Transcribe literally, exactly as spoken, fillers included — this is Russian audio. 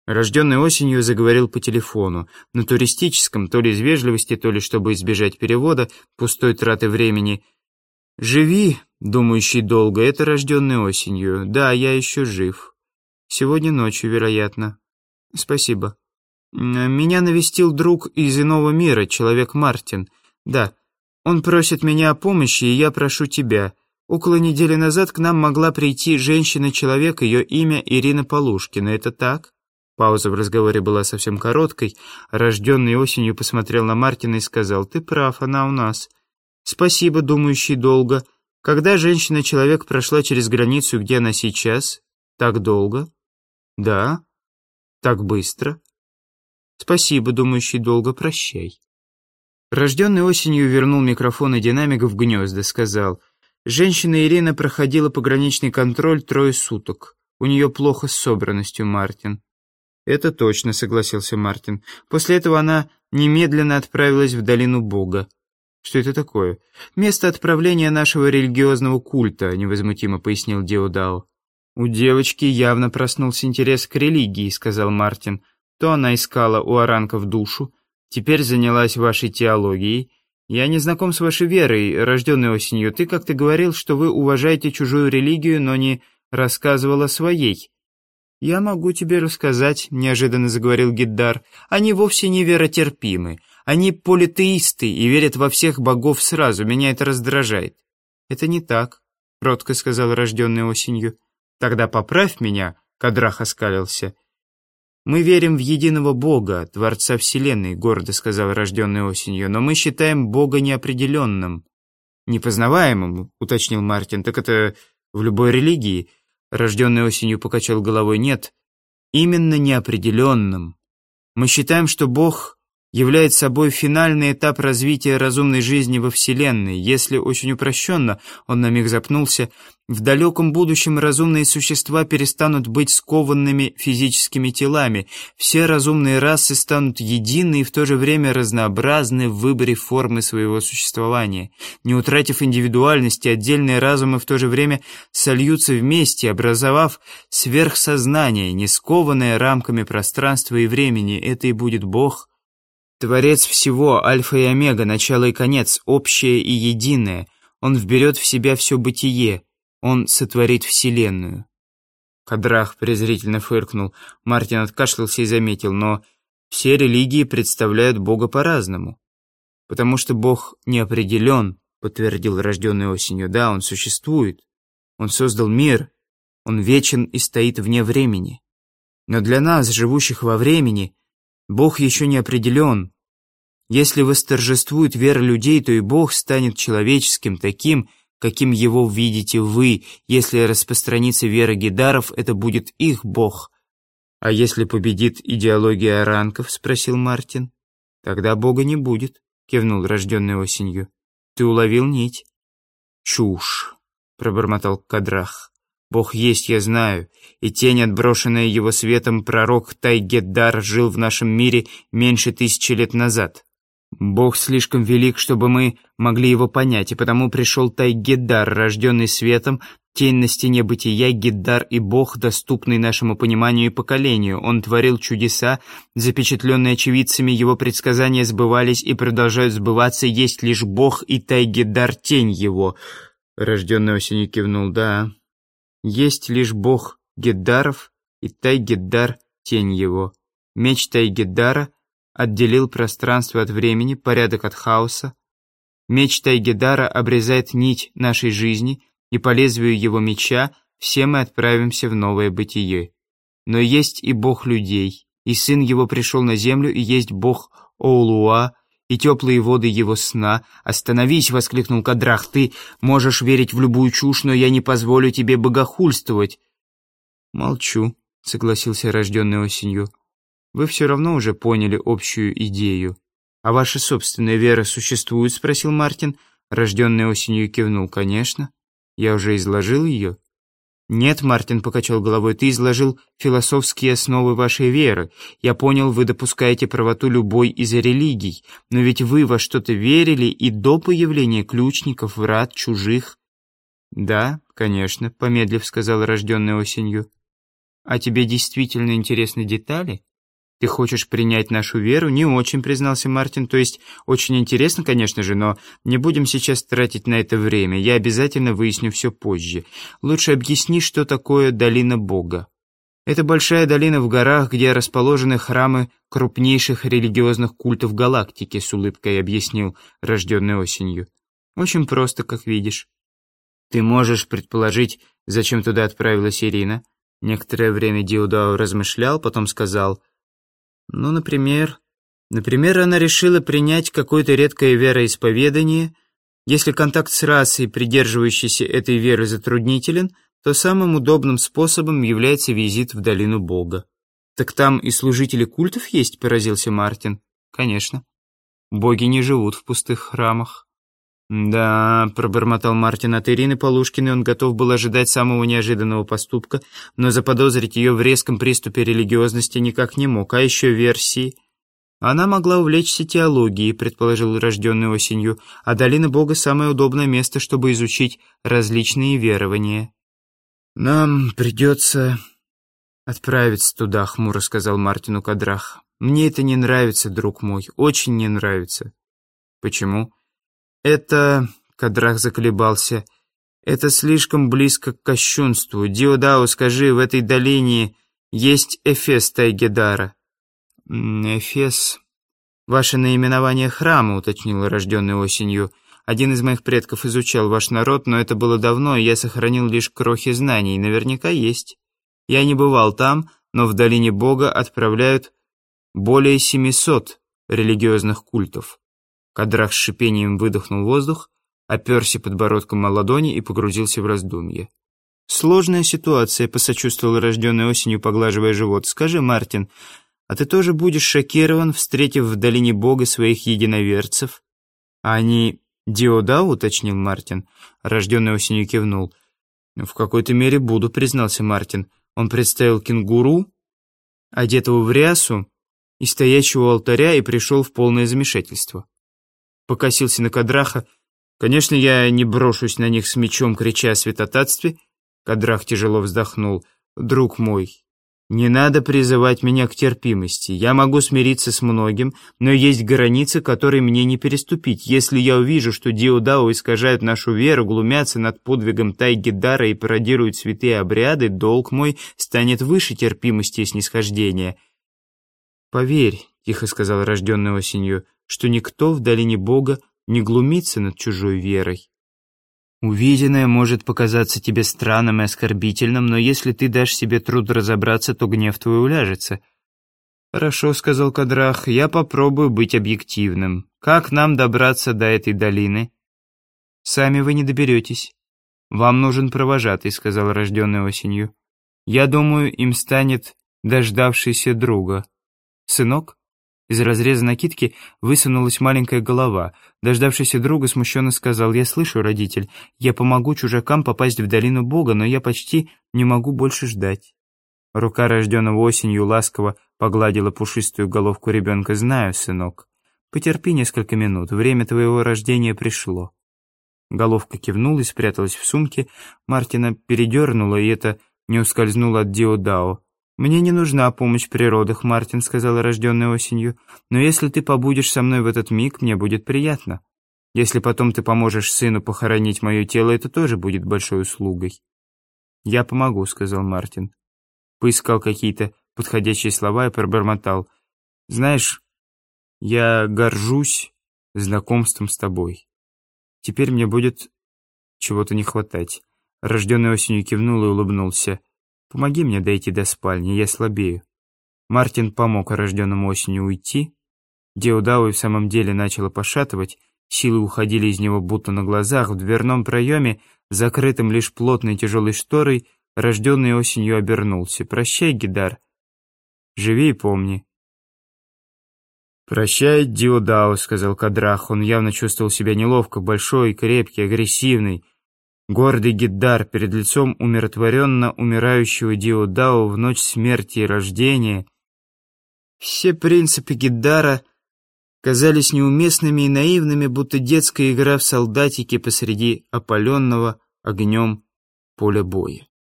Рожденный осенью заговорил по телефону. На туристическом, то ли из вежливости, то ли чтобы избежать перевода, пустой траты времени. «Живи, думающий долго, это рожденный осенью. Да, я еще жив. Сегодня ночью, вероятно. Спасибо. Меня навестил друг из иного мира, человек Мартин. Да, он просит меня о помощи, и я прошу тебя. Около недели назад к нам могла прийти женщина-человек, ее имя Ирина Полушкина. Это так?» Пауза в разговоре была совсем короткой. Рожденный осенью посмотрел на Мартина и сказал: «Ты прав, она у нас. Спасибо, думающий долго. Когда женщина-человек прошла через границу, где она сейчас? Так долго? Да. Так быстро. Спасибо, думающий долго, прощай». Рожденный осенью вернул микрофон и динамик в гнезда, сказал: «Женщина Ирина проходила пограничный контроль трое суток. У нее плохо с собранностью, Мартин». «Это точно», — согласился Мартин. «После этого она немедленно отправилась в долину Бога». «Что это такое?» «Место отправления нашего религиозного культа», — невозмутимо пояснил Диодао. «У девочки явно проснулся интерес к религии», — сказал Мартин. «То она искала у оранков душу, теперь занялась вашей теологией. Я не знаком с вашей верой, рожденной осенью. Ты как-то говорил, что вы уважаете чужую религию, но не рассказывал о своей». «Я могу тебе рассказать», — неожиданно заговорил Гиддар. «Они вовсе не веротерпимы. Они политеисты и верят во всех богов сразу. Меня это раздражает». «Это не так», — кротко сказал рожденный осенью. «Тогда поправь меня», — Кадрах оскалился. «Мы верим в единого Бога, Творца Вселенной», — гордо сказал рожденный осенью. «Но мы считаем Бога неопределенным». «Непознаваемым», — уточнил Мартин. «Так это в любой религии». Рожденный осенью покачал головой. «Нет, именно неопределенным. Мы считаем, что Бог является собой финальный этап развития разумной жизни во Вселенной. Если очень упрощенно, он на миг запнулся, в далеком будущем разумные существа перестанут быть скованными физическими телами. Все разумные расы станут едины и в то же время разнообразны в выборе формы своего существования. Не утратив индивидуальности, отдельные разумы в то же время сольются вместе, образовав сверхсознание, не скованное рамками пространства и времени. Это и будет Бог, Творец всего, альфа и омега, начало и конец, общее и единое. Он вберет в себя все бытие. Он сотворит Вселенную». Кадрах презрительно фыркнул. Мартин откашлялся и заметил: «Но все религии представляют Бога по-разному». «Потому что Бог неопределен», — подтвердил рожденный осенью. «Да, Он существует. Он создал мир. Он вечен и стоит вне времени. Но для нас, живущих во времени, Бог еще не определен. Если восторжествует вера людей, то и Бог станет человеческим, таким, каким его видите вы. Если распространится вера гидаров, это будет их Бог». «А если победит идеология оранков?» — спросил Мартин. «Тогда Бога не будет», — кивнул рожденный осенью. «Ты уловил нить». «Чушь», — пробормотал Кадрах. «Бог есть, я знаю, и тень, отброшенная его светом, пророк Тай-Геддар жил в нашем мире меньше тысячи лет назад. Бог слишком велик, чтобы мы могли его понять, и потому пришел Тай-Геддар, рожденный светом, тень на стене бытия, Геддар и Бог, доступный нашему пониманию и поколению. Он творил чудеса, запечатленные очевидцами, его предсказания сбывались и продолжают сбываться, есть лишь Бог и Тай-Геддар, тень его». Рожденный осенью кивнул. «Да, есть лишь Бог Геддаров и Тай-Геддар, тень его. Меч Тай-Геддара отделил пространство от времени, порядок от хаоса. Меч Тай-Геддара обрезает нить нашей жизни, и по лезвию его меча все мы отправимся в новое бытие. Но есть и Бог людей, и Сын его пришел на землю, и есть Бог Оулуа, и теплые воды его сна. «Остановись!» — воскликнул Кадрах. «Ты можешь верить в любую чушь, но я не позволю тебе богохульствовать». «Молчу», — согласился рожденный осенью. «Вы все равно уже поняли общую идею». «А ваша собственная вера существует?» — спросил Мартин. Рожденный осенью кивнул. «Конечно. Я уже изложил ее». «Нет», — Мартин покачал головой, — «ты изложил философские основы вашей веры. Я понял, вы допускаете правоту любой из религий, но ведь вы во что-то верили и до появления ключников, врат, чужих». «Да, конечно», — помедлив сказал рожденный осенью. А тебе действительно интересны детали? Ты хочешь принять нашу веру? Не очень, признался Мартин. То есть, очень интересно, конечно же, но не будем сейчас тратить на это время. Я обязательно выясню все позже. Лучше объясни, что такое долина Бога. Это большая долина в горах, где расположены храмы крупнейших религиозных культов галактики, с улыбкой объяснил рожденный осенью. Очень просто, как видишь. Ты можешь предположить, зачем туда отправилась Ирина? Некоторое время Диудао размышлял, потом сказал: ну, например... Например, она решила принять какое-то редкое вероисповедание. Если контакт с расой, придерживающейся этой веры, затруднителен, то самым удобным способом является визит в долину Бога. «Так там и служители культов есть?» — поразился Мартин. «Конечно. Боги не живут в пустых храмах». «Да», — пробормотал Мартин, — от Ирины Полушкиной он готов был ожидать самого неожиданного поступка, но заподозрить ее в резком приступе религиозности никак не мог. А еще версии. Она могла увлечься теологией, предположил рожденный осенью, а долина Бога — самое удобное место, чтобы изучить различные верования. «Нам придется отправиться туда», — хмуро сказал Мартину Кадрах. «Мне это не нравится, друг мой, очень не нравится». «Почему?» «Это...» — Кадрах заколебался. «Это слишком близко к кощунству. Диудао, скажи, в этой долине есть Эфес Тайгедара?» «Эфес...» «Ваше наименование храма», — уточнил рожденный осенью. «Один из моих предков изучал ваш народ, но это было давно, и я сохранил лишь крохи знаний. Наверняка есть. Я не бывал там, но в долине Бога отправляют более семисот религиозных культов». Кадрах с шипением выдохнул воздух, оперся подбородком о ладони и погрузился в раздумье. «Сложная ситуация», — посочувствовал рожденный осенью, поглаживая живот. «Скажи, Мартин, а ты тоже будешь шокирован, встретив в долине Бога своих единоверцев?» «А они Диудао?» — уточнил Мартин. Рожденный осенью кивнул. «В какой-то мере буду», — признался Мартин. Он представил кенгуру, одетого в рясу и стоящего у алтаря, и пришел в полное замешательство. Покосился на Кадраха. «Конечно, я не брошусь на них с мечом, крича о святотатстве». Кадрах тяжело вздохнул. «Друг мой, не надо призывать меня к терпимости. Я могу смириться с многим, но есть границы, которые мне не переступить. Если я увижу, что Диудао искажают нашу веру, глумятся над подвигом Тайгедара и пародируют святые обряды, долг мой станет выше терпимости и снисхождения». «Поверь», — тихо сказал рожденный осенью, — «что никто в долине Бога не глумится над чужой верой. Увиденное может показаться тебе странным и оскорбительным, но если ты дашь себе труд разобраться, то гнев твой уляжется». «Хорошо», — сказал Кадрах, — «я попробую быть объективным. Как нам добраться до этой долины?» «Сами вы не доберетесь. Вам нужен провожатый», — сказал рожденный осенью. «Я думаю, им станет дождавшийся друга. Сынок?» Из разреза накидки высунулась маленькая голова. Дождавшийся друга смущенно сказал: «Я слышу, родитель, я помогу чужакам попасть в долину Бога, но я почти не могу больше ждать». Рука рожденного осенью ласково погладила пушистую головку ребенка. «Знаю, сынок. Потерпи несколько минут, время твоего рождения пришло». Головка кивнула и спряталась в сумке. Мартина передернула, и это не ускользнуло от Диудао. «Мне не нужна помощь при родах, Мартин», — сказала рожденная осенью, «но если ты побудешь со мной в этот миг, мне будет приятно. Если потом ты поможешь сыну похоронить мое тело, это тоже будет большой услугой». «Я помогу», — сказал Мартин. Поискал какие-то подходящие слова и пробормотал: «Знаешь, я горжусь знакомством с тобой. Теперь мне будет чего-то не хватать». Рожденный осенью кивнул и улыбнулся. «Помоги мне дойти до спальни, я слабею». Мартин помог рожденному осенью уйти. Диудао и в самом деле начало пошатывать, силы уходили из него будто на глазах. В дверном проеме, закрытым лишь плотной тяжелой шторой, рожденный осенью обернулся. «Прощай, Гидар. Живи и помни». «Прощай, Диудао», — сказал Кадрах. Он явно чувствовал себя неловко, большой, крепкий, агрессивный. Гордый Гиддар перед лицом умиротворенно умирающего Диудао в ночь смерти и рождения. Все принципы Гиддара казались неуместными и наивными, будто детская игра в солдатики посреди опаленного огнем поля боя.